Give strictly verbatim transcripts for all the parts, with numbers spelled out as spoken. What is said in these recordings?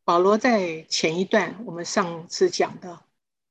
保罗在前一段我们上次讲的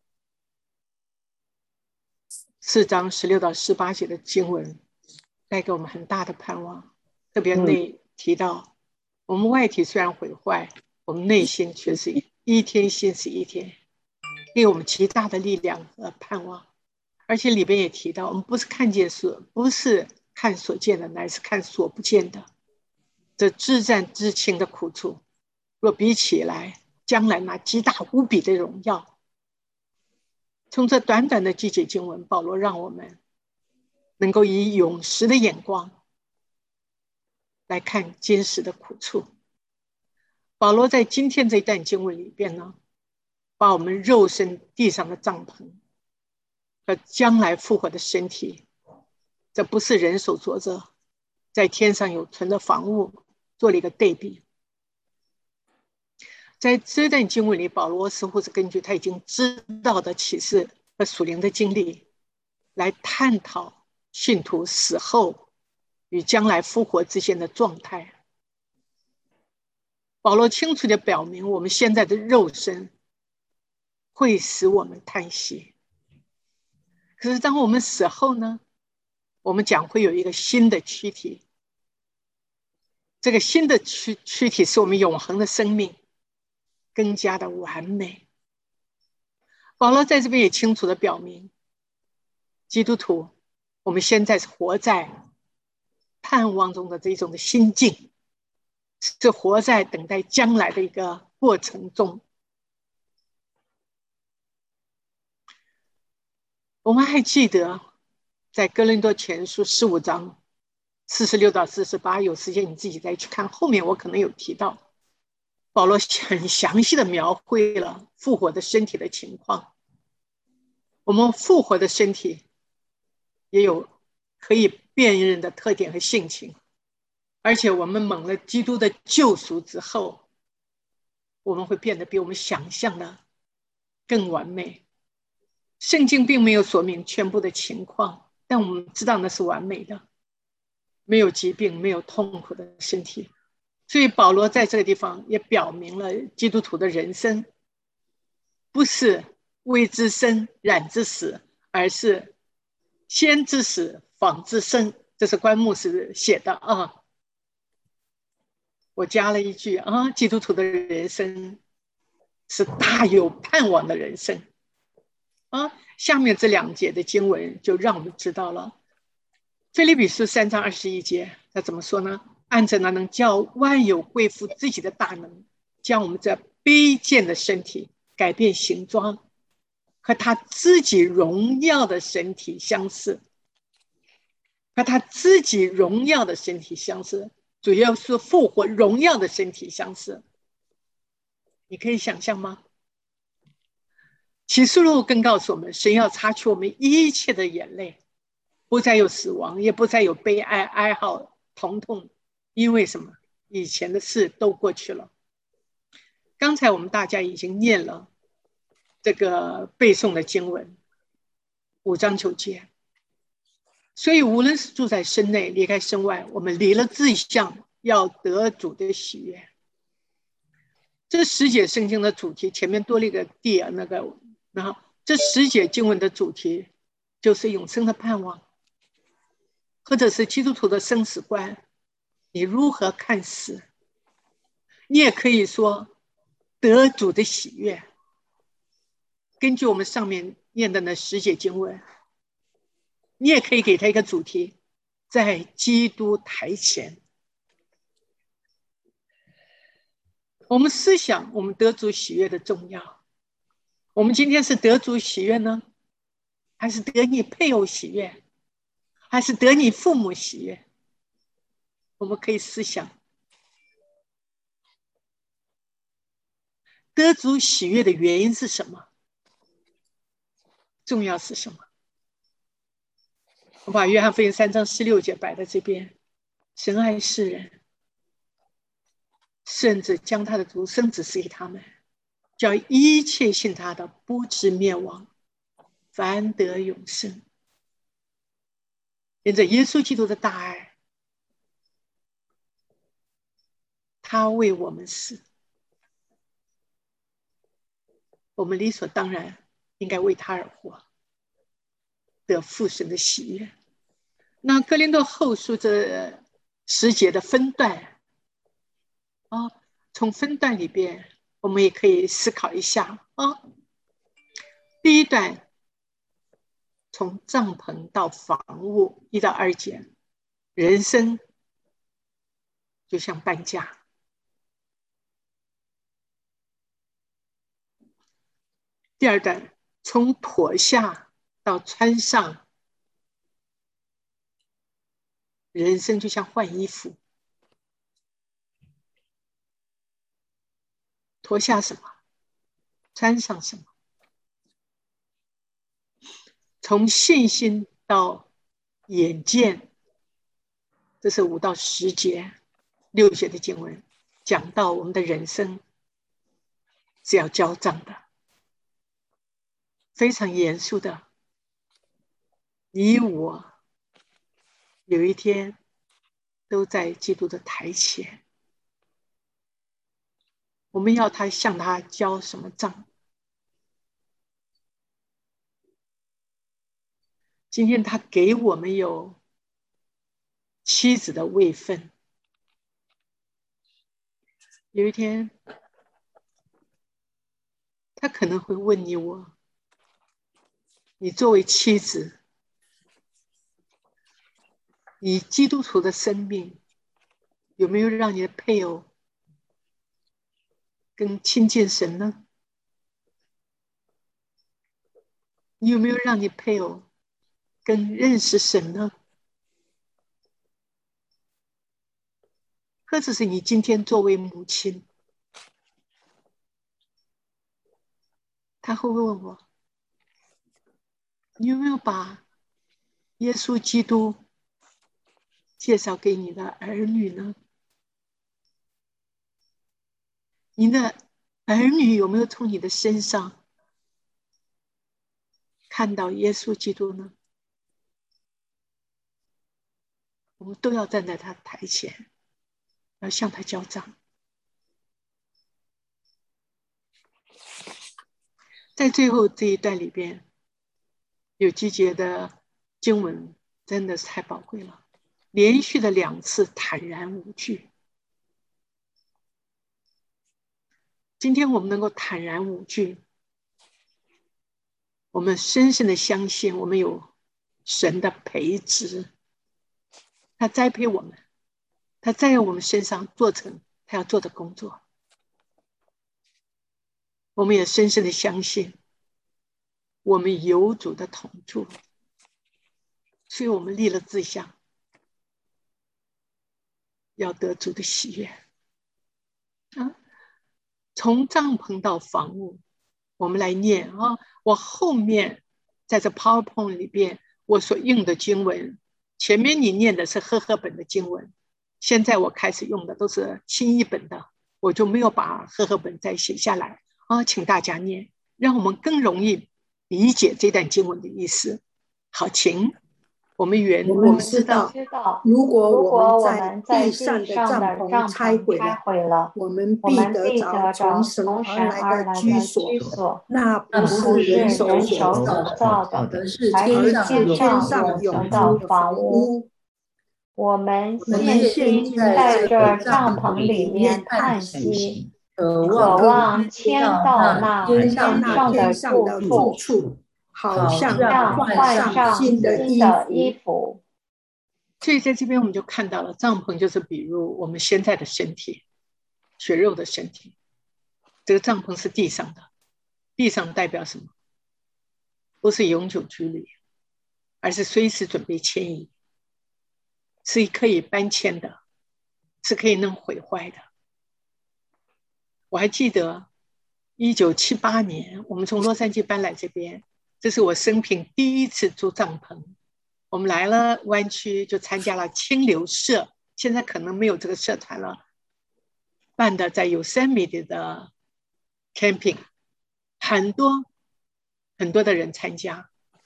四章十六到十八节的经文，带给我们很大的盼望。特别嗯内提到，我们外体虽然毁坏，我们内心却是一一天新是一天，给我们极大的力量和盼望。而且里边也提到，我们不是看见所，不是看所见的，乃是看所不见的。这至战至轻的苦处，若比起来，将来那极大无比的荣耀。从这短短的几节经文，保罗让我们能够以永实的眼光来看今时的苦处。保罗在今天这一段经文里边呢，把我们肉身地上的帐篷和将来复活的身体，这不是人手做着，在天上有存的房屋，做了一个对比。在这段经文里，保罗似乎是根据他已经知道的启示和属灵的经历，来探讨信徒死后与将来复活之间的状态。保罗清楚地表明，我们现在的肉身会使我们叹息，可是当我们死后呢，我们将会有一个新的躯体，这个新的躯躯体是我们永恒的生命，更加的完美。保罗在这边也清楚地表明，基督徒我们现在是活在盼望中的这种的心境，是活在等待将来的一个过程中。我们还记得在哥林多前书十五章四十六到四十八，有时间你自己再去看，后面我可能有提到，保罗很详细的描绘了复活的身体的情况。我们复活的身体也有可以辨认的特点和性情，而且我们蒙了基督的救赎之后，我们会变得比我们想象的更完美。圣经并没有说明全部的情况，但我们知道那是完美的，没有疾病，没有痛苦的身体。所以保罗在这个地方也表明了基督徒的人生不是未之生染之死，而是先之死仿之生。这是关牧师写的啊。我加了一句啊，基督徒的人生是大有盼望的人生啊。下面这两节的经文就让我们知道了，腓立比书三章二十一节，他怎么说呢？按着那能叫万有归服自己的大能，将我们这卑贱的身体改变形状，和他自己荣耀的身体相似，和他自己荣耀的身体相似，主要是复活荣耀的身体相似。你可以想象吗？启示录更告诉我们，神要擦去我们一切的眼泪，不再有死亡，也不再有悲哀、哀嚎、疼痛，因为什么？以前的事都过去了。刚才我们大家已经念了这个背诵的经文，五章九节。所以无论是住在身内，离开身外，我们离了志向，要得主的喜悦。这十节圣经的主题前面多了一个地啊，那个，然后这十节经文的主题就是永生的盼望，或者是基督徒的生死观，你如何看死？你也可以说得主的喜悦。根据我们上面念的那十节经文，你也可以给他一个主题，在基督台前。我们思想我们得主喜悦的重要。我们今天是得主喜悦呢，还是得你配偶喜悦，还是得你父母喜悦？我们可以思想，得主喜悦的原因是什么？重要是什么？我把约翰福音三章十六节摆在这边，神爱世人，甚至将他的独生子赐给他们，叫一切信他的不至灭亡，反得永生。因着耶稣基督的大爱，他为我们死， 我们理所当然应该为他而活，得父神的喜悦。那哥林多后书这十节的分段啊，从分段里边我们也可以思考一下啊。第一段从帐篷到房屋，一到二节，人生就像搬家。第二段从脱下到穿上，人生就像换衣服。脱下什么，穿上什么。从信心到眼见，这是五到十节六节的经文，讲到我们的人生是要交账的，非常严肃的。你我有一天都在基督的台前，我们要他向他交什么账？今天他给我们有妻子的位分，有一天他可能会问你我，你作为妻子，你基督徒的生命有没有让你的配偶更亲近神呢？你有没有让你配偶更认识神呢？或者是你今天作为母亲，他会问我，你有没有把耶稣基督介绍给你的儿女呢？你的儿女有没有从你的身上看到耶稣基督呢？我们都要站在他台前，要向他交账。在最后这一段里边，有几节的经文真的是太宝贵了，连续的两次坦然无惧。今天我们能够坦然无惧，我们深深的相信我们有神的培植，他栽培我们，他在我们身上做成他要做的工作。我们也深深的相信我们有主的同住，所以我们立了志向，要得主的喜悦啊！从帐篷到房屋，我们来念啊！我后面在这 PowerPoint 里边我所用的经文，前面你念的是和合本的经文，现在我开始用的都是新译本的，我就没有把和合本再写下来啊，请大家念，让我们更容易理解这段经文的意思。好，请我们原我们知道，如果我们在地上的帐篷拆毁了，我们必得着从神而来的居所，那不是人手所造的，而是天上永恒的房屋。 我们现今在这帐篷里面叹息，渴望迁到那天上的住处，好像换上新的衣服。 所以在这边我们就看到了，帐篷就是比如我们现在的身体，血肉的身体。这个帐篷是地上的，地上代表什么？不是永久居留，而是随时准备迁移，是可以搬迁的，是可以能毁坏的。我还记得一九七八年我们从洛杉矶搬来这边，这是我生平第一次住帐篷。我们来了湾区，就参加了清流社，现在可能没有这个社团了，办的在 Yosemite 的 camping， 很多很多的人参加。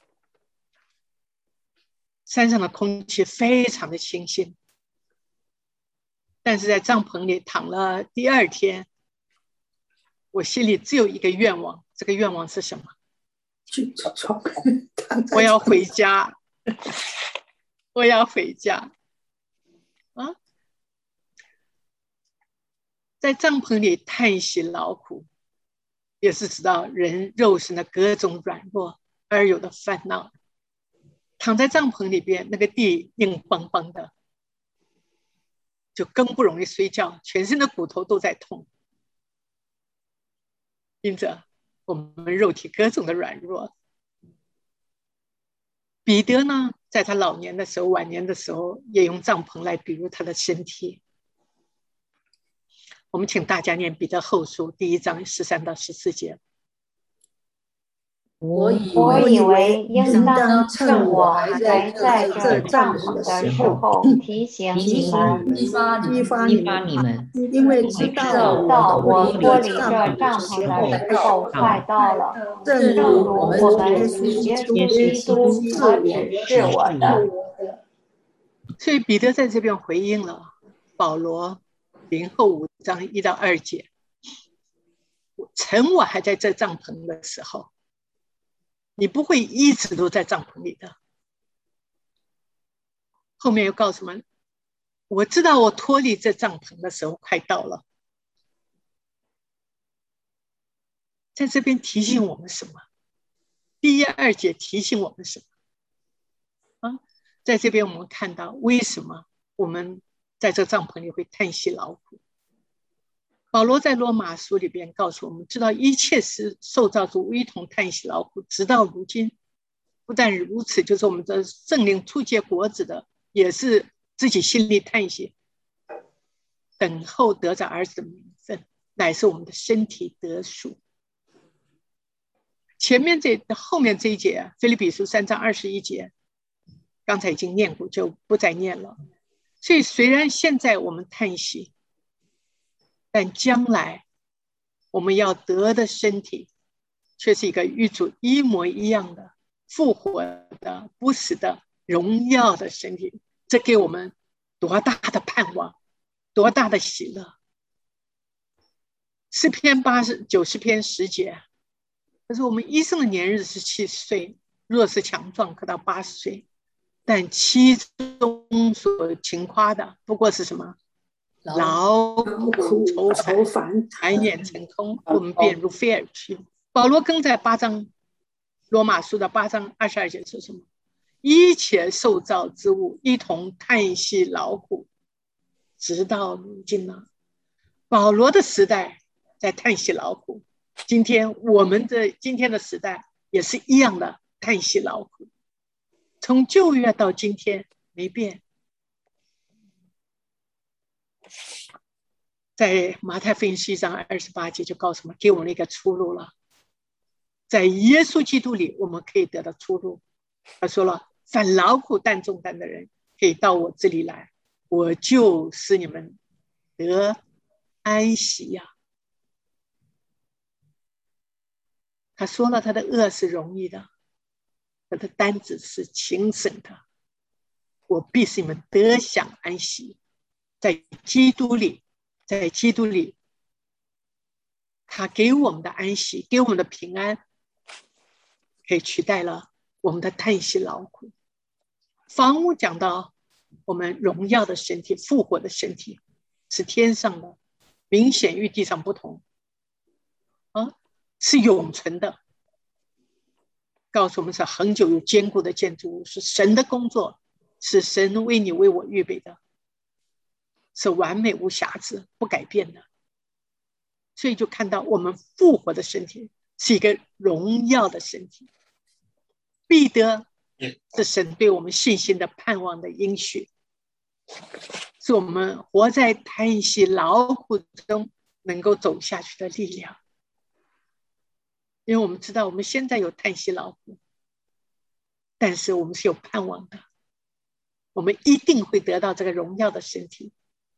山上的空气非常的清新，但是在帐篷里躺了第二天，我心里只有一个愿望， 这个愿望是什么？ 去床， 我要回家，我要回家啊！在帐篷里叹息劳苦，也是知道人肉身的各种软弱而有的烦恼。躺在帐篷里边，那个地硬邦邦的，就更不容易睡觉，全身的骨头都在痛。因着我们肉体各种的软弱，彼得呢，在他老年的时候、晚年的时候，也用帐篷来比喻他的身体。我们请大家念彼得后书第一章十三到十四节。 我以为应当趁我还在这帐篷的时候，提醒你们，激发你们，因为知道我脱离这帐篷的时候快到了，正如我们主耶稣基督所指示我的。 所以彼得在这边回应了保罗林后五章一到二节，趁我还在这帐篷的时候，你不会一直都在帐篷里的。后面又告诉我们，我知道我脱离这帐篷的时候快到了。在这边提醒我们什么？第一二节提醒我们什么？啊，在这边我们看到为什么我们在这帐篷里会叹息劳苦。保罗在罗马书里边告诉我们，知道一切是受造主一同叹息劳苦，直到如今。不但如此，就是我们的圣灵初结果子的，也是自己心里叹息，等候得着儿子的名分，乃是我们的身体得赎。前面这后面这一节，腓立比书三章二十一节，刚才已经念过，就不再念了。所以虽然现在我们叹息，但将来我们要得的身体却是一个与主一模一样的复活的不死的荣耀的身体，这给我们多大的盼望，多大的喜乐。诗篇八十九十篇十节，可是我们一生的年日是七十岁，若是强壮可到八十岁，但其中所情夸的不过是什么？劳苦愁烦，转眼成空，我们便如飞而去。保罗更在八章罗马书的八章二十二节说什么？一切受造之物一同叹息劳苦，直到如今呢。保罗的时代在叹息劳苦，今天我们的今天的时代也是一样的叹息劳苦，从旧约到今天没变。在马太福音十一章二十八节就告诉我们，给我们一个出路了。在耶稣基督里，我们可以得到出路。他说了，凡劳苦担重担的人，可以到我这里来，我就使你们得安息呀。他说了，他的恶是容易的，他的担子是轻省的，我必使你们得享安息。在基督里，在基督里，他给我们的安息，给我们的平安，可以取代了我们的叹息劳苦。房屋讲到我们荣耀的身体，复活的身体是天上的，明显与地上不同啊，是永存的，告诉我们是恒久有坚固的建筑物，是神的工作，是神为你为我预备的，是完美无瑕疵不改变的。所以就看到我们复活的身体是一个荣耀的身体。必得是神对我们信心的盼望的应许，是我们活在叹息劳苦中能够走下去的力量。因为我们知道我们现在有叹息劳苦，但是我们是有盼望的，我们一定会得到这个荣耀的身体。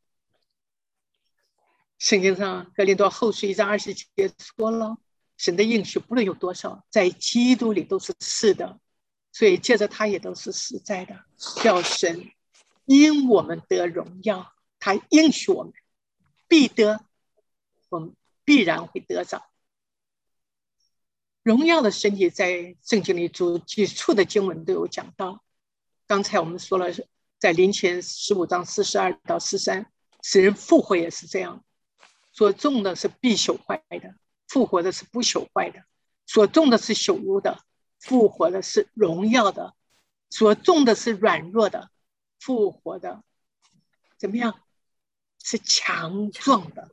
圣经上哥林多后书一章二十节说了，神的应许不论有多少，在基督里都是是的，所以借着他也都是实在的，叫神因我们得荣耀。他应许我们必得，我们必然会得着。 荣耀的身体在圣经里主几处的经文都有讲到。刚才我们说了，在林前十五章四十二到四十三，使人复活也是这样，所种的是必朽坏的，复活的是不朽坏的；所种的是朽污的，复活的是荣耀的；所种的是软弱的，复活的怎么样？是强壮的。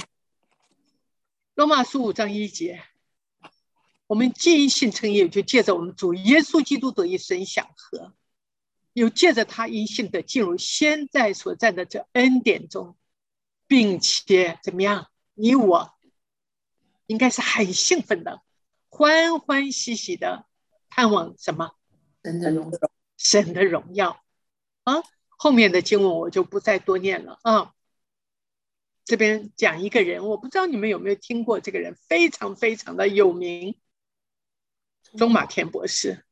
罗马书五章一节，我们既因信称义，就借着我们主耶稣基督得以生享和，又借着他因信的进入现在所在的这恩典中，并且怎么样？你我应该是很兴奋的，欢欢喜喜的盼望什么？ 神的荣耀， 神的荣耀啊！后面的经文我就不再多念了啊。这边讲一个人，我不知道你们有没有听过这个人，非常非常的有名，钟马田博士，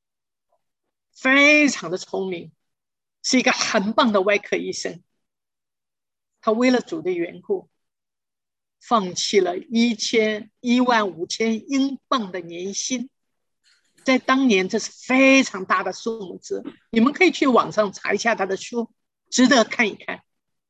非常的聪明，是一个很棒的外科医生。他为了主的缘故，放弃了一千一万五千英镑的年薪，在当年这是非常大的数目字，你们可以去网上查一下他的书，值得看一看。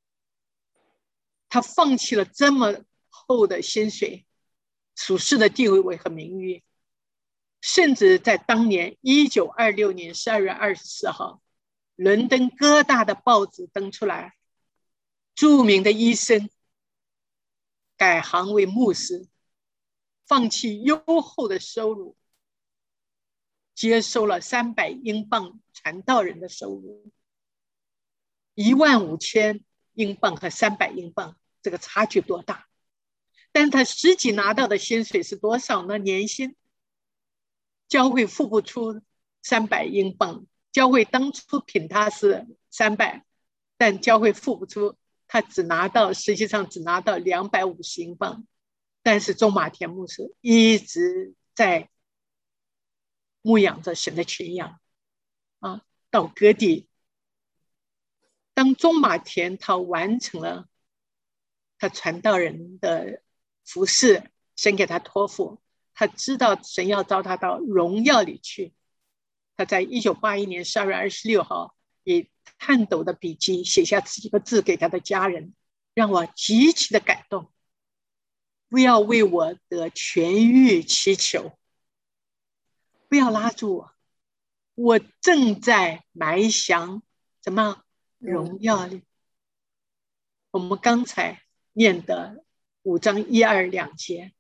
他放弃了这么厚的薪水、属世的地位和名誉，甚至在当年一九二六年十二月二十四号，伦敦各大的报纸登出来，著名的医生改行为牧师，放弃优厚的收入，接收了三百英镑传道人的收入，一万五千英镑和三百英镑，这个差距多大？但他实际拿到的薪水是多少呢？年薪，教会付不出三百英镑，教会当初聘他是三百，但教会付不出，他只拿到，实际上只拿到两百五十英镑。但是钟马田牧师一直在牧养着神的群羊啊，到各地。当钟马田他完成了他传道人的服事，神给他托付，他知道神要召他到荣耀里去。他在一九八一年十二月二十六号以颤抖的笔迹写下几个字给他的家人，让我极其的感动。不要为我的痊愈祈求，不要拉住我，我正在埋降什么荣耀里。我们刚才念的五章一二两节，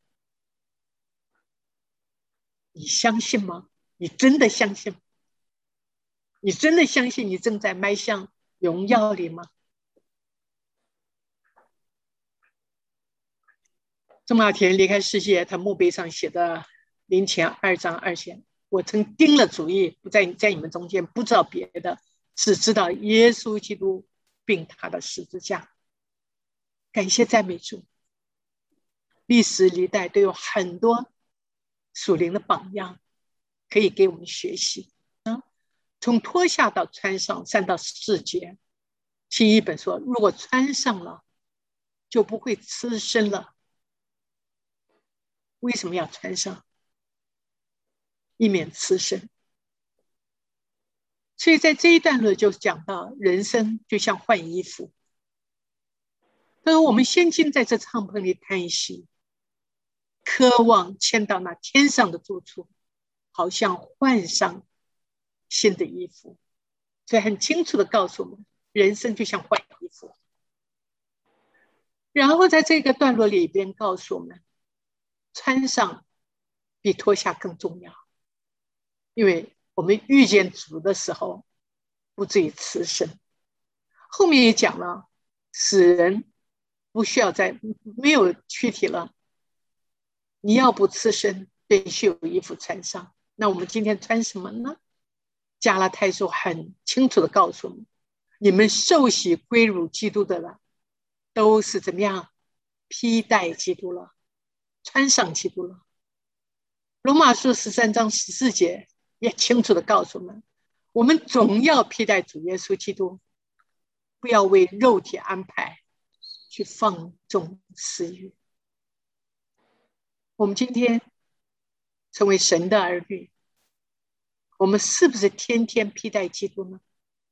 你相信吗？你真的相信？你真的相信你正在迈向荣耀里吗？钟马田离开世界，他墓碑上写的林前二章二节，我曾定了主意，不在在你们中间，不知道别的，只知道耶稣基督并他的十字架。感谢赞美主，历史历代都有很多属灵的榜样可以给我们学习啊。从脱下到穿上，三到四节，新译本说，如果穿上了，就不会刺身了。为什么要穿上？以免刺身。所以在这一段落就讲到，人生就像换衣服。但是我们现今在这帐篷里叹息，渴望迁到那天上的住处，好像换上新的衣服。所以很清楚的告诉我们，人生就像换衣服。然后在这个段落里边告诉我们，穿上比脱下更重要，因为我们遇见主的时候不至于刺身。后面也讲了，死人不需要再没有躯体了，你要不刺身，必须有衣服穿上。那我们今天穿什么呢？加拉太书很清楚的告诉我们，你们受洗归入基督的人，都是怎么样披戴基督了，穿上基督了。罗马书十三章十四节也清楚的告诉我们，我们总要披戴主耶稣基督，不要为肉体安排去放纵私欲。我们今天成为神的儿女，我们是不是天天披戴基督呢？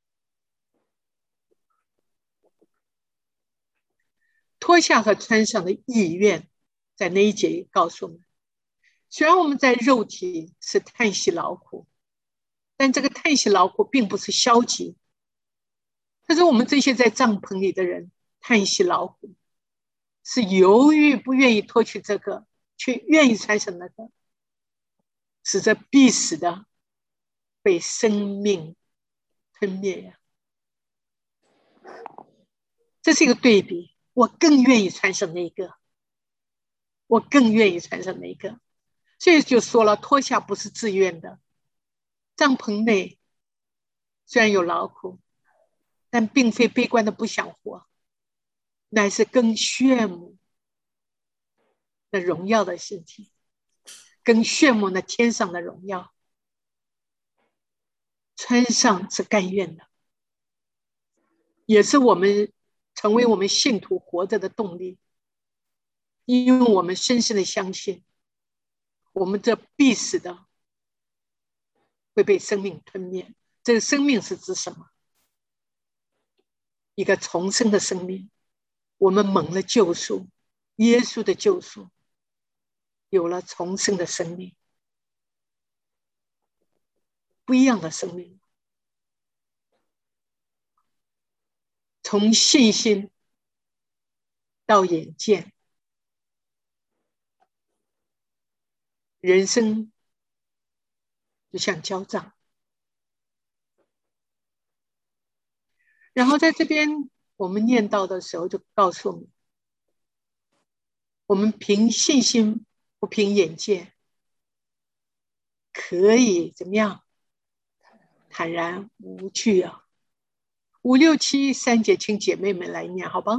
脱下和穿上的意愿，在那一节也告诉我们，虽然我们在肉体是叹息劳苦，但这个叹息劳苦并不是消极。但是我们这些在帐篷里的人叹息劳苦，是犹豫不愿意脱去这个，却愿意穿上那个，使这必死的被生命吞灭呀。这是一个对比，我更愿意穿上那个，我更愿意穿上那个。所以就说了，脱下不是自愿的。帐篷内虽然有劳苦，但并非悲观的不想活，乃是更炫目的荣耀的事情，更炫目的天上的荣耀。穿上是甘愿的，也是我们成为我们信徒活着的动力，因为我们深深的相信，我们这必死的会被生命吞灭。这个生命是指什么？一个重生的生命。我们蒙了救赎，耶稣的救赎，有了重生的生命，不一样的生命。从信心到眼见，人生就像交账。然后在这边我们念到的时候就告诉我们，我们凭信心不凭眼见，可以怎么样？坦然无惧啊！五六七三节，请姐妹们来念，好吧？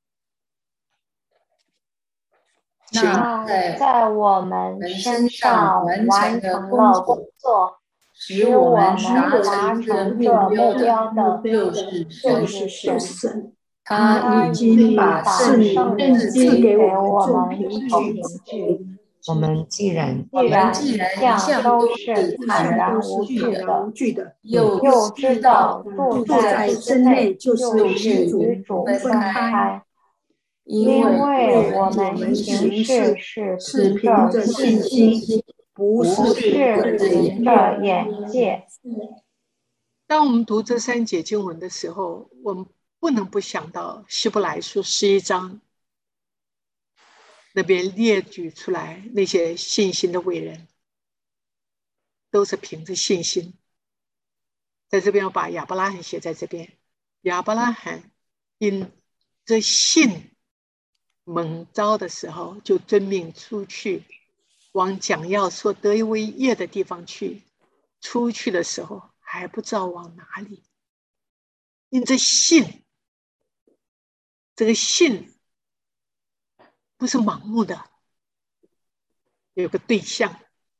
那在我们身上完成了工作，使我们达成这目标的就是神。他已经把圣灵赐给我们做凭据。 我们既然既然一向都是坦然无惧的，又知道住在之内就是与主分开。因为我们行事是凭着信心，不是凭着眼界。 当我们读这三节经文的时候，我们不能不想到希伯来书十一章那边列举出来那些信心的伟人，都是凭着信心。在这边我把亚伯拉罕写在这边，亚伯拉罕因这信蒙召的时候，就遵命出去，往将要所得为业的地方去。出去的时候还不知道往哪里，因这信，这个信不是盲目的，有个对象。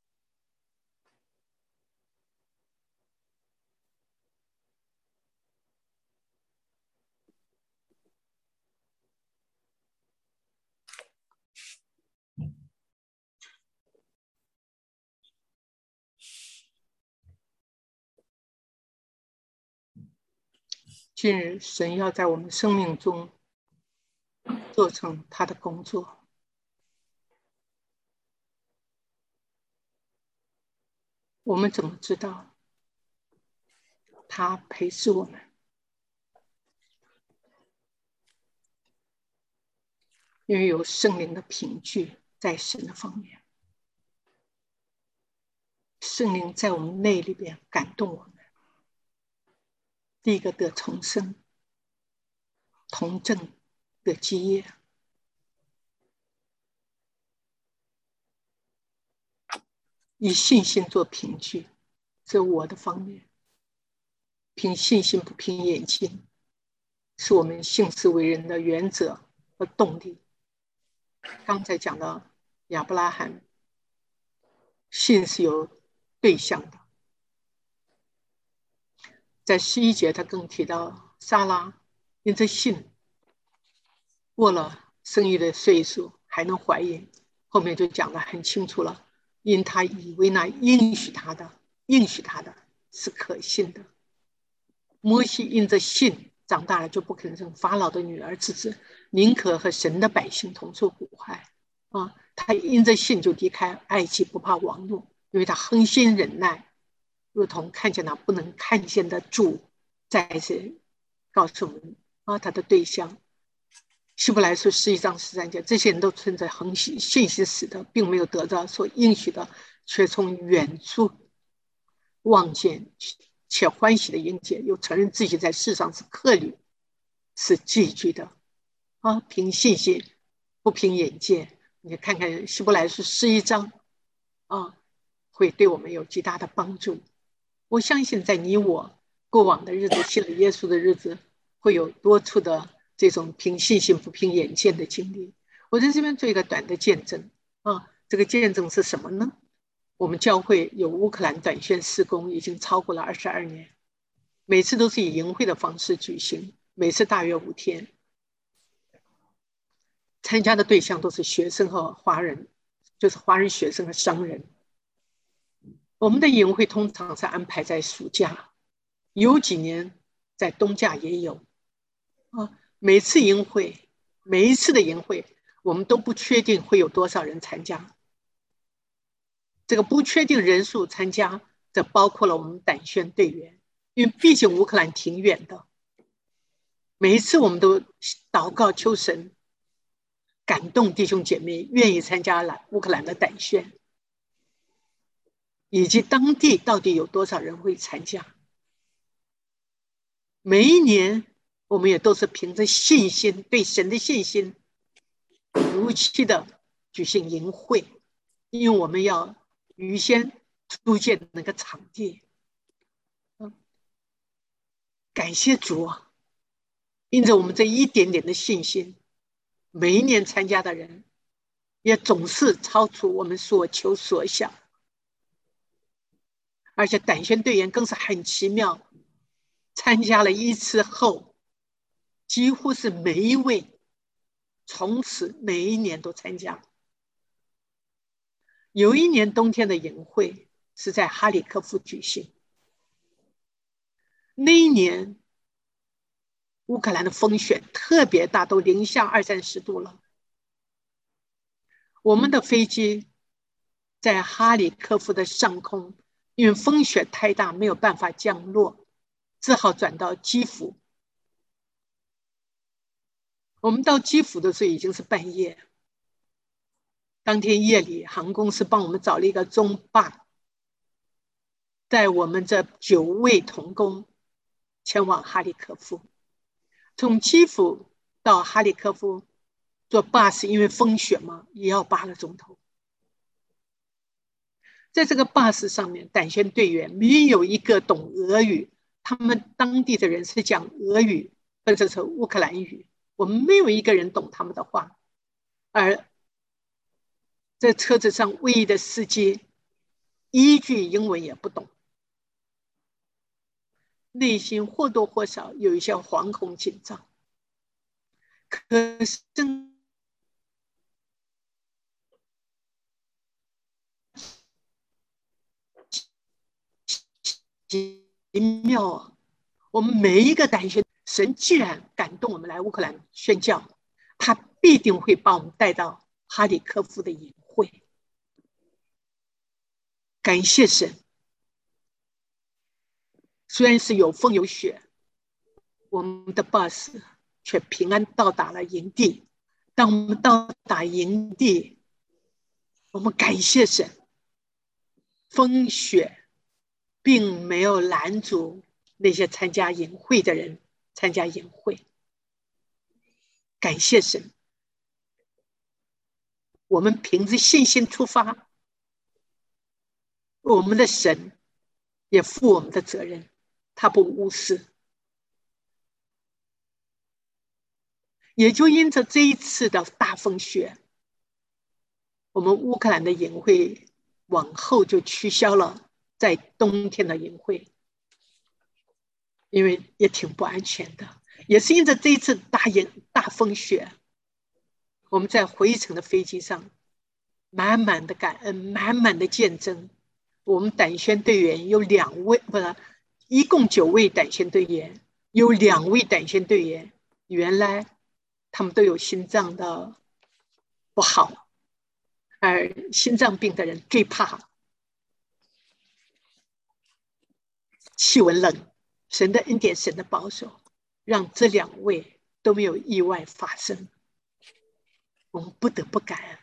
今日神要在我们生命中做成他的工作，我们怎么知道？他陪侍我们，因为有圣灵的凭据在神的方面，圣灵在我们内里边感动我们。第一个得重生，同证得基业，以信心做凭据，这我的方面。凭信心不凭眼睛，是我们行事为人的原则和动力。刚才讲到亚伯拉罕，信是有对象的。在十一节他更提到撒拉因着信过了生育的岁数还能怀孕，后面就讲得很清楚了。 因他以为那应许他的应许他的是可信的。摩西因着信长大了，就不肯认法老的女儿之子，宁可和神的百姓同受苦害啊！他因着信就离开埃及，不怕王怒，因为他恒心忍耐，如同看见那不能看见的主。再次告诉我们啊，他的对象希伯来书十一章十三节，这些人都存着恒心信心死的，并没有得到所应许的，却从远处望见且欢喜的迎接，又承认自己在世上是客旅，是寄居的啊！凭信心，不凭眼见。你看看希伯来书十一章啊，会对我们有极大的帮助。我相信在你我过往的日子，信了耶稣的日子，会有多处的这种凭信心不凭眼见的经历。我在这边做一个短的见证啊，这个见证是什么呢？我们教会有乌克兰短宣事工已经超过了二十二年，每次都是以营会的方式举行，每次大约五天，参加的对象都是学生和华人，就是华人学生和商人。我们的营会通常是安排在暑假，有几年在冬假也有啊。每次营会每一次的营会我们都不确定会有多少人参加，这个不确定人数参加，这包括了我们短宣队员，因为毕竟乌克兰挺远的。每一次我们都祷告求神感动弟兄姐妹愿意参加乌克兰的短宣，以及当地到底有多少人会参加。每一年我们也都是凭着信心，对神的信心，如期的举行营会，因为我们要预先租借那个场地。感谢主啊，因着我们这一点点的信心，每一年参加的人也总是超出我们所求所想。而且短宣队员更是很奇妙，参加了一次后，几乎是每一位从此每一年都参加。有一年冬天的营会是在哈里科夫举行，那一年乌克兰的风雪特别大，都零下二三十度了。我们的飞机在哈里科夫的上空，因为风雪太大没有办法降落，只好转到基辅。我们到基辅的时候已经是半夜，当天夜里航空公司帮我们找了一个中巴，带我们这九位同工前往哈里科夫。从基辅到哈里科夫坐巴士，因为风雪嘛，也要八个钟头。在这个巴士上面，短宣队员没有一个懂俄语，他们当地的人是讲俄语或者是乌克兰语，我们没有一个人懂他们的话。而在车子上唯一的司机一句英文也不懂，内心或多或少有一些惶恐紧张。可是奇妙啊！我们每一个短宣，神既然感动我们来乌克兰宣教，他必定会把我们带到哈里科夫的营会。感谢神，虽然是有风有雪，我们的 bus 却平安到达了营地。当我们到达营地，我们感谢神，风雪并没有拦阻那些参加营会的人参加营会。感谢神，我们凭着信心出发，我们的神也负我们的责任，他不无视。也就因着这一次的大风雪，我们乌克兰的营会往后就取消了在冬天的营会，因为也挺不安全的。也是因着这一次大营大风雪，我们在回程的飞机上满满的感恩，满满的见证。我们胆宣队员有两位，不是，一共九位胆宣队员，有两位胆宣队员原来他们都有心脏的不好，而心脏病的人最怕气温冷，神的恩典，神的保守，让这两位都没有意外发生。我们不得不感恩。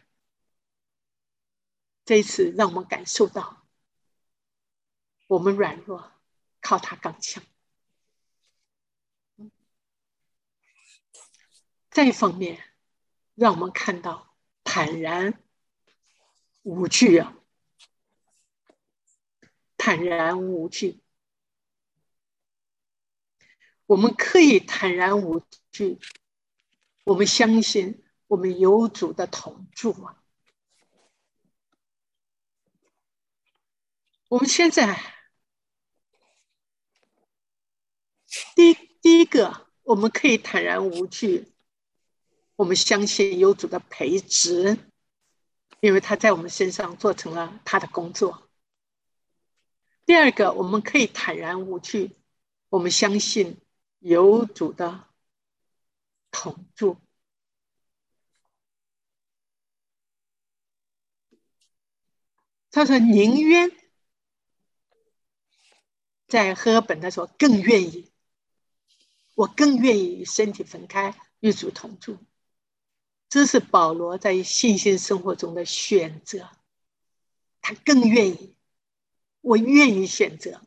这一次让我们感受到我们软弱，靠他刚强。再一方面，让我们看到坦然无惧啊，坦然无惧。我们可以坦然无惧，我们相信我们有主的同住啊。我们现在第一第一个，我们可以坦然无惧，我们相信有主的培植，因为他在我们身上做成了他的工作。第二个，我们可以坦然无惧，我们相信有主的同住。他说宁愿在赫尔本的时候更愿意，我更愿意与身体分开，与主同住。这是保罗在信心生活中的选择，他更愿意，我愿意选择。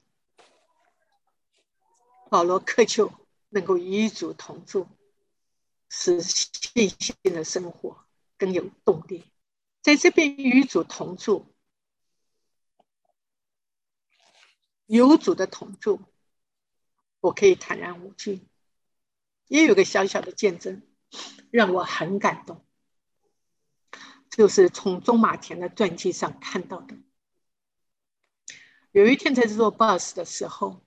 保罗渴求能够与主同住，使信心的生活更有动力。在这边与主同住，有主的同住，我可以坦然无惧。也有个小小的见证让我很感动，就是从中马田的传记上看到的。有一天在做 bus 的时候，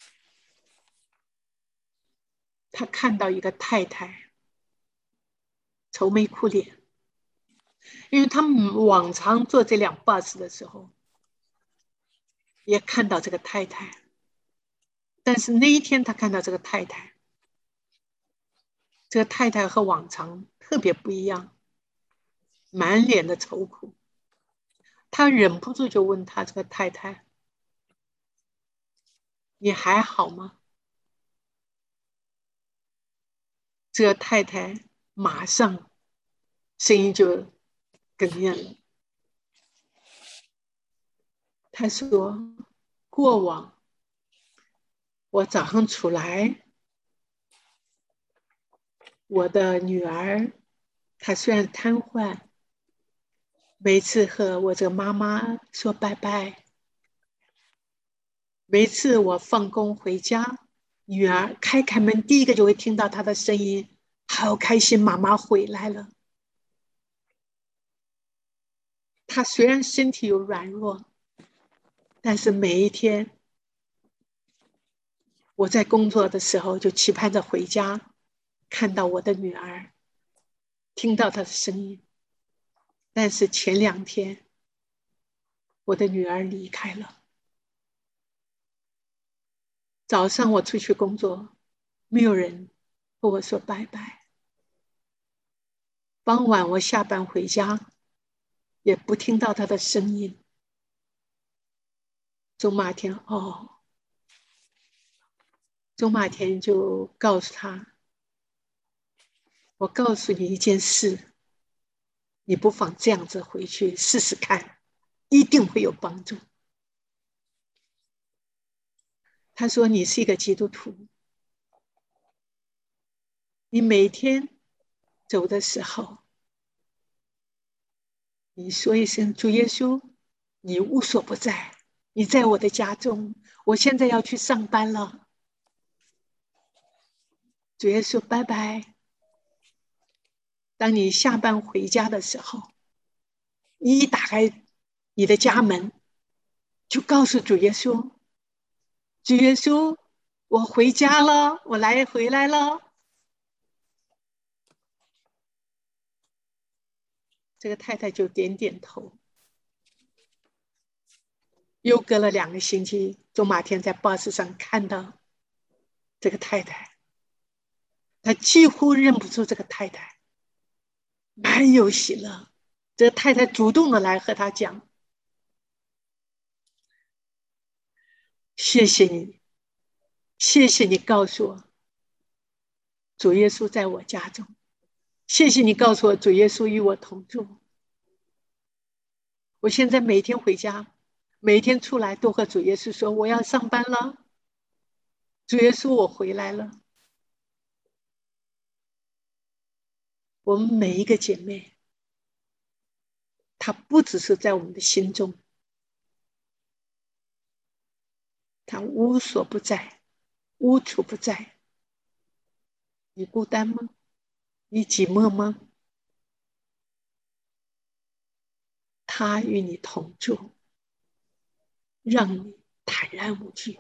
他看到一个太太愁眉苦脸，因为他们往常坐这辆 bus 的时候也看到这个太太，但是那一天他看到这个太太，这个太太和往常特别不一样，满脸的愁苦。他忍不住就问他这个太太，你还好吗？这个太太马上声音就哽咽了。他说，过往我早上出来，我的女儿她虽然瘫痪，每次和我这个妈妈说拜拜，每次我放工回家，女儿开开门第一个就会听到她的声音，好开心，妈妈回来了。她虽然身体有软弱，但是每一天我在工作的时候就期盼着回家，看到我的女儿，听到她的声音。但是前两天我的女儿离开了，早上我出去工作，没有人和我说拜拜，傍晚我下班回家也不听到她的声音。周马田哦，周马田就告诉他，我告诉你一件事，你不妨这样子回去试试看，一定会有帮助。他说，你是一个基督徒，你每天走的时候，你说一声主耶稣，你无所不在，你在我的家中，我现在要去上班了，主耶稣拜拜。当你下班回家的时候，你一打开你的家门，就告诉主耶稣，主耶稣，我回家了，我来回来了。 这个太太就点点头。又隔了两个星期，周马天在报纸上看到这个太太，他几乎认不出这个太太，满有喜乐。这个太太主动的来和他讲：谢谢你，谢谢你告诉我主耶稣在我家中，谢谢你告诉我主耶稣与我同住。我现在每天回家，每天出来都和主耶稣说我要上班了，主耶稣我回来了。我们每一个姐妹，她不只是在我们的心中，她无所不在，无处不在。你孤单吗？你寂寞吗？他与你同住，让你坦然无惧。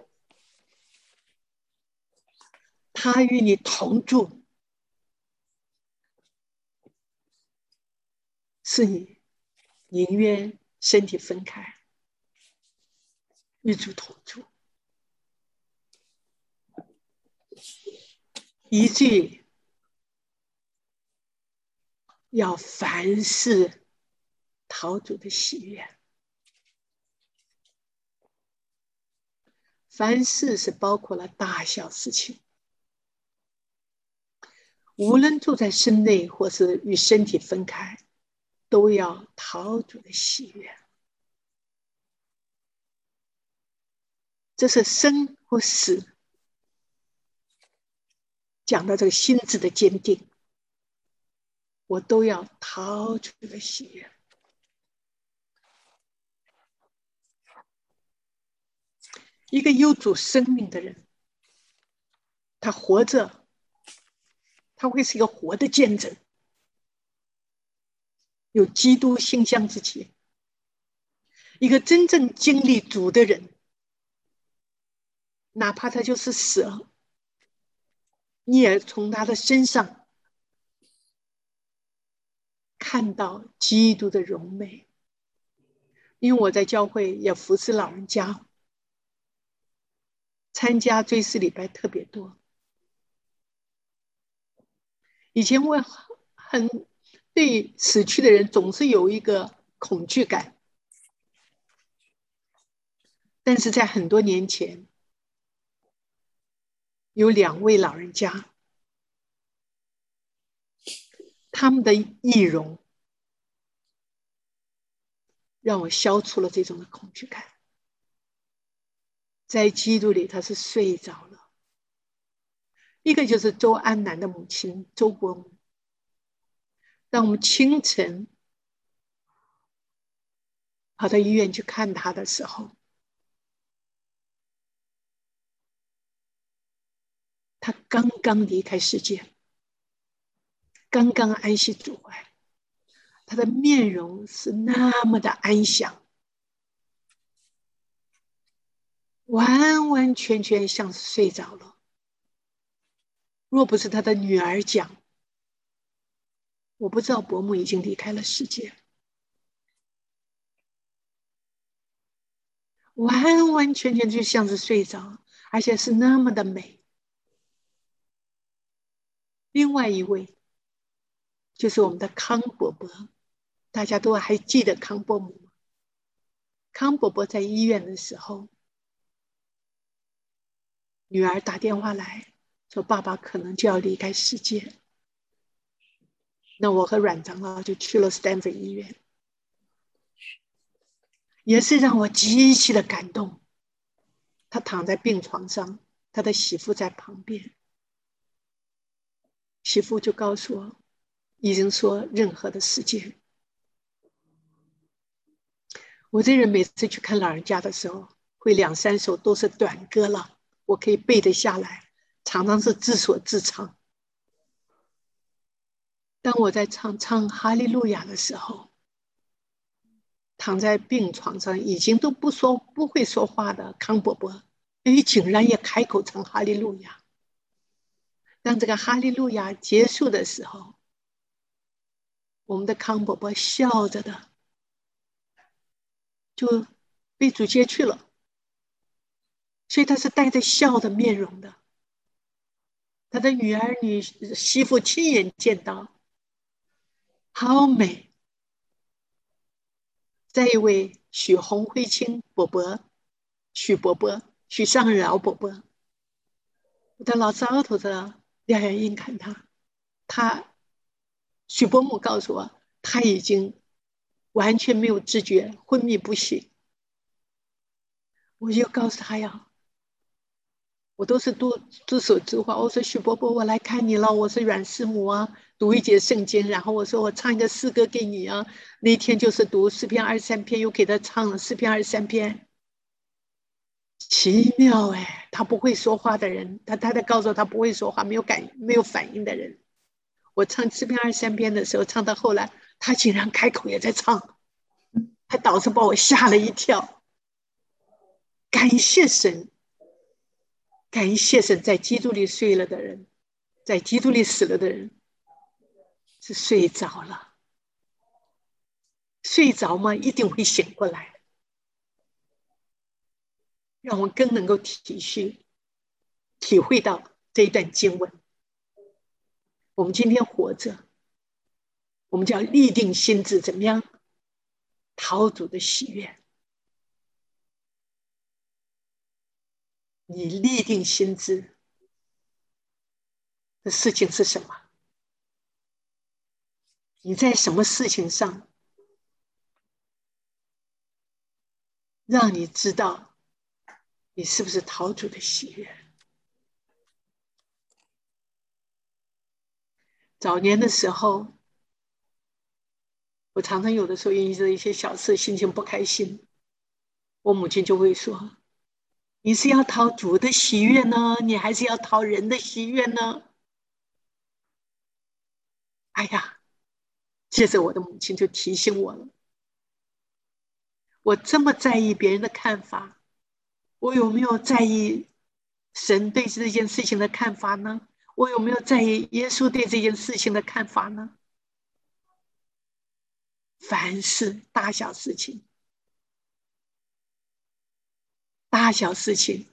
他与你同住，是你宁愿身体分开，与主同住。一句要凡事讨主的喜悦，凡事是包括了大小事情，无论住在身内或是与身体分开，都要讨主的喜悦。这是生或死讲到这个心智的坚定，我都要讨主的喜悦。一个有主生命的人，他活着，他会是一个活的见证，有基督馨香之气。一个真正经历主的人，哪怕他就是死了，你也从他的身上看到基督的荣美。因为我在教会也服侍老人家，参加追思礼拜特别多。以前我很对死去的人总是有一个恐惧感，但是在很多年前，有两位老人家，他们的义容让我消除了这种的恐惧感。在基督里他是睡着了。一个就是周安南的母亲周伯母，当我们清晨跑到医院去看他的时候，他刚刚离开世界，刚刚安息主怀，他的面容是那么的安详，完完全全像是睡着了。若不是他的女儿讲，我不知道伯母已经离开了世界，完完全全就像是睡着，而且是那么的美。另外一位就是我们的康伯伯，大家都还记得康伯母吗？康伯伯在医院的时候，女儿打电话来说爸爸可能就要离开世界，那我和阮长老就去了斯坦福医院，也是让我极其的感动。他躺在病床上，他的媳妇在旁边，媳妇就告诉我，医生说任何的时间。我这人每次去看老人家的时候，会两三首都是短歌了，我可以背得下来，常常是自说自唱。当我在唱唱哈利路亚的时候，躺在病床上已经都不说不会说话的康伯伯，哎，竟然也开口唱哈利路亚。当这个哈利路亚结束的时候， 我们的康伯伯笑着的就被主接去了，所以他是带着笑的面容的。他的女儿女媳妇亲眼见到，好美。再一位许洪辉清伯伯，许伯伯，许尚饶伯伯，我的老早头的廖元英看他，他许伯母告诉我，他已经完全没有知觉，昏迷不醒。我就告诉他呀，我都是多多手之话。我说许伯伯，我来看你了，我是阮师母啊，读一节圣经，然后我说我唱一个诗歌给你啊。那天就是读诗篇二十三篇，又给他唱了诗篇二十三篇。奇妙哎，他不会说话的人，他太太告诉我他不会说话，没有感没有反应的人。我唱诗篇二十三篇的时候，唱到后来，他竟然开口也在唱，他导致把我吓了一跳。感谢神，感谢神，在基督里睡了的人，在基督里死了的人，是睡着了。睡着嘛，一定会醒过来。让我们更能够体恤、体会到这一段经文。我们今天活着，我们就要立定心志，怎么样讨主的喜悦？你立定心志的事情是什么？你在什么事情上让你知道你是不是讨主的喜悦？早年的时候，我常常有的时候因着一些小事心情不开心，我母亲就会说，你是要讨主的喜悦呢，你还是要讨人的喜悦呢？哎呀，接着我的母亲就提醒我了，我这么在意别人的看法，我有没有在意神对这件事情的看法呢？我有没有在意耶稣对这件事情的看法呢？凡事大小事情，大小事情，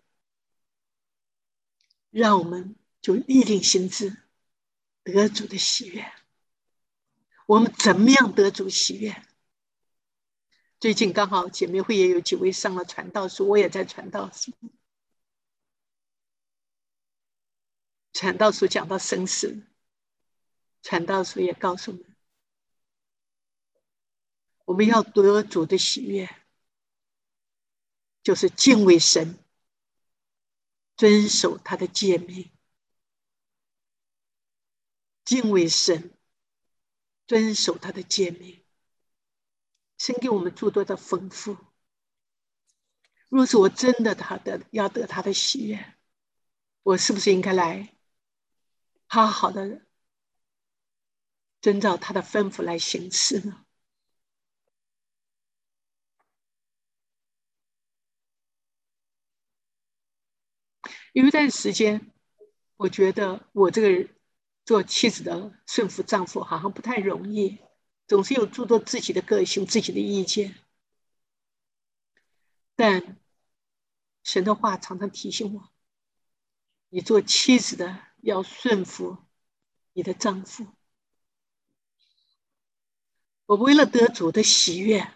让我们就立定心志，得主的喜悦。我们怎么样得主喜悦？最近刚好姐妹会也有几位上了传道书，我也在传道书。传道书讲到生死，传道书也告诉我们，我们要得主的喜悦，就是敬畏神，遵守他的诫命。敬畏神，遵守他的诫命。神给我们诸多的丰富。若是我真的他的要得他的喜悦，我是不是应该来好好的遵照他的吩咐来行事呢？有一段时间，我觉得我这个做妻子的顺服丈夫好像不太容易，总是有诸多自己的个性、自己的意见。但神的话常常提醒我，你做妻子的要顺服你的丈夫。我为了得主的喜悦，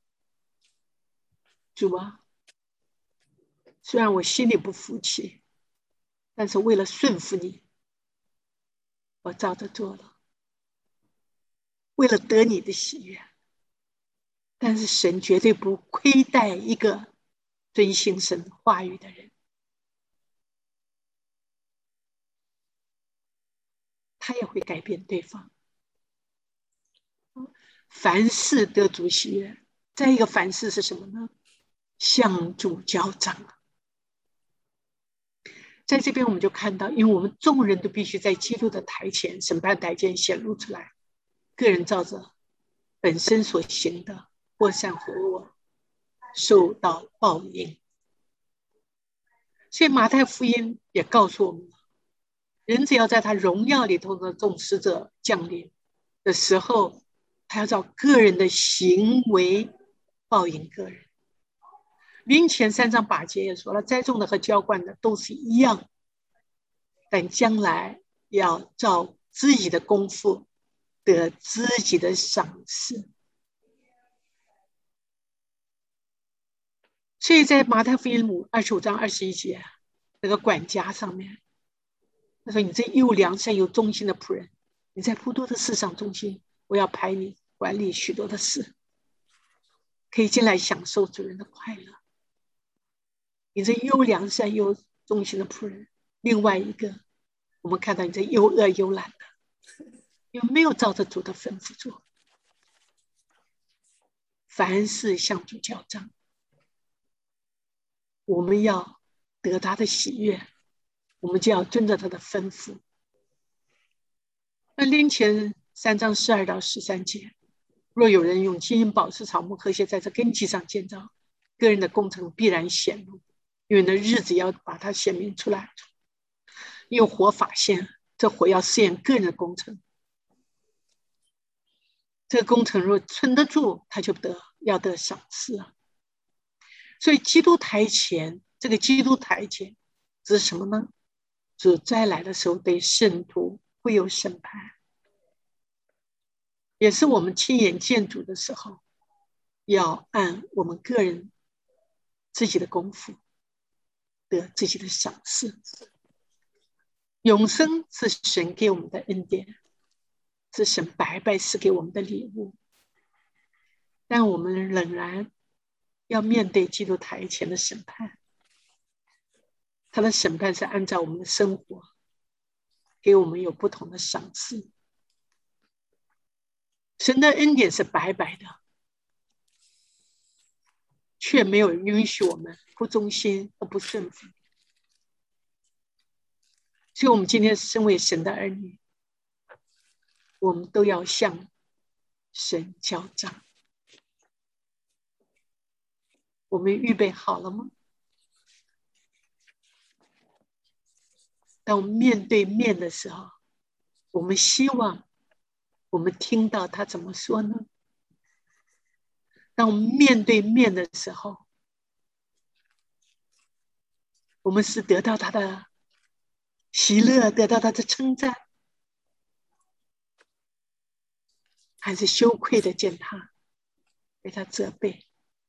主啊，虽然我心里不服气，但是为了顺服你，我照着做了。为了得你的喜悦，但是神绝对不亏待一个遵行神话语的人，他也会改变对方。凡事得主喜悦，再一个凡事是什么呢？向主交账。在这边我们就看到，因为我们众人都必须在基督的台前审判台前显露出来，个人照着本身所行的或善或恶受到报应。所以马太福音也告诉我们，人只要在他荣耀里头的众使者降临的时候， 他要照个人的行为报应个人。林前三章八节也说了，栽种的和浇灌的都是一样，但将来要照自己的功夫得自己的赏赐。所以在马太福音二十五章二十一节那个管家上面，他说：“你这又良善又忠心的仆人，你在不多的事上忠心，我要派你管理许多的事，可以进来享受主人的快乐。你这又良善又忠心的仆人。”另外一个，我们看到你这又恶又懒的，有没有照着主的吩咐做？凡事向主交账，我们要得他的喜悦，我们就要遵着他的吩咐。那林前三章十二到十三节，若有人用金银宝石草木和谐在这根基上建造，个人的工程必然显露，因为那日子要把它显明出来。用火法现，这火要试验个人的工程，这个工程若存得住，他就得要得赏赐啊。所以基督台前，这个基督台前指什么呢？主再来的时候对圣徒会有审判，也是我们亲眼见主的时候，要按我们个人自己的功夫得自己的赏赐。永生是神给我们的恩典，是神白白赐给我们的礼物，但我们仍然要面对基督台前的审判。他的审判是按照我们的生活给我们有不同的赏赐。神的恩典是白白的，却没有允许我们不忠心和不顺服。所以我们今天身为神的儿女，我们都要向神交账。我们预备好了吗？当我们面对面的时候，我们希望我们听到他怎么说呢？当我们面对面的时候，我们是得到他的喜乐，得到他的称赞，还是羞愧的见他，被他责备？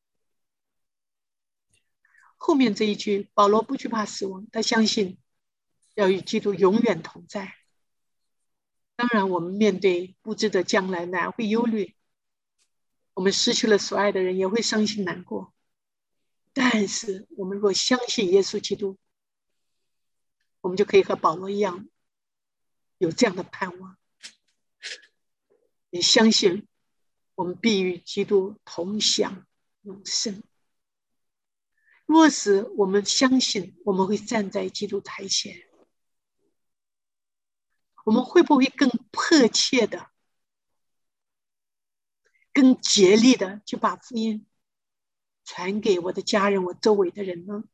后面这一句，保罗不惧怕死亡，他相信要与基督永远同在。当然我们面对不知的将来哪会忧虑，我们失去了所爱的人也会伤心难过，但是我们若相信耶稣基督，我们就可以和保罗一样有这样的盼望。你相信我们必与基督同享永生。若是我们相信我们会站在基督台前，我们会不会更迫切的、更竭力的去把福音传给我的家人、我周围的人呢？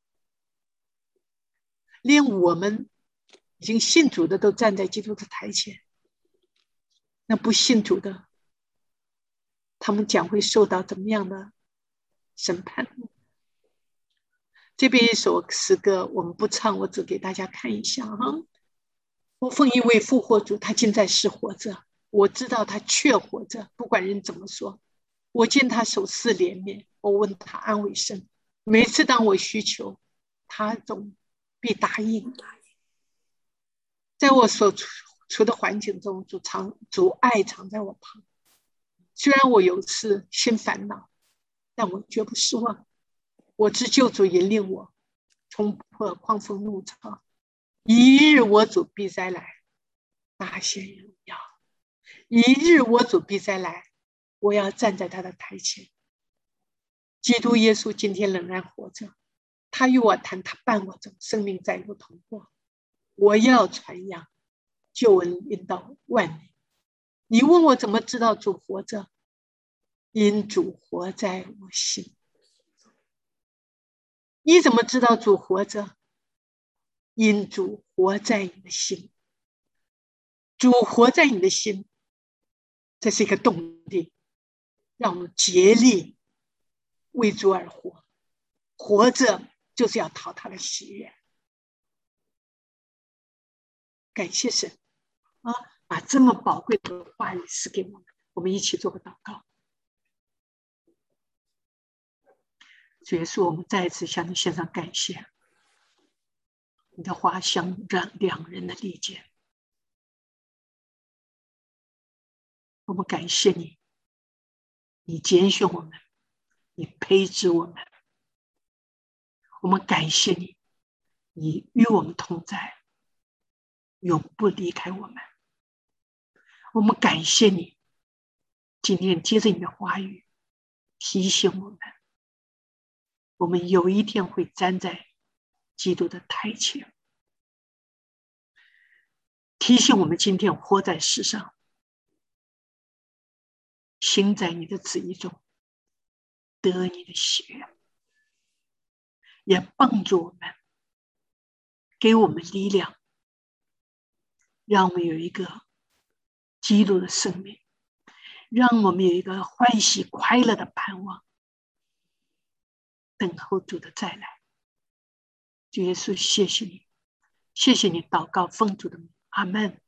连我们已经信主的都站在基督的台前，那不信主的，他们将会受到怎么样的审判？这边一首诗歌我们不唱，我只给大家看一下哈。我奉一位复活主，他今在是活着，我知道他确活着，不管人怎么说。我见他手施怜悯，我问他安慰声，每次当我需求，他总必答应。在我所处处的环境中，主常主爱常在我旁。虽然我有时心烦恼，但我绝不失望。我知救主引领我，冲破狂风怒潮。一日我主必再来，大显荣耀。一日我主必再来，我要站在他的台前。基督耶稣今天仍然活着，他与我谈，他伴我走，生命在路同过。我要传扬救恩引导万民。你问我怎么知道主活着？因主活在我心。你怎么知道主活着？因主活在你的心。主活在你的心， 这是一个动力，让我们竭力为主而活，活着就是要讨他的喜悦。感谢神啊，把这么宝贵的话语赐给我们，我们一起做个祷告。主耶稣，我们再一次向你献上感谢，你的话像两两人的利剑。我们感谢你，你拣选我们，你配置我们。我们感谢你，你与我们同在，永不离开我们。我们感谢你，今天接着你的话语提醒我们，我们有一天会站在基督的台前，提醒我们今天活在世上，行在你的旨意中，得你的喜悦，也帮助我们，给我们力量，让我们有一个基督的生命，让我们有一个欢喜快乐的盼望，等候主的再来。主耶稣，谢谢你，谢谢你，祷告奉主的名，阿们。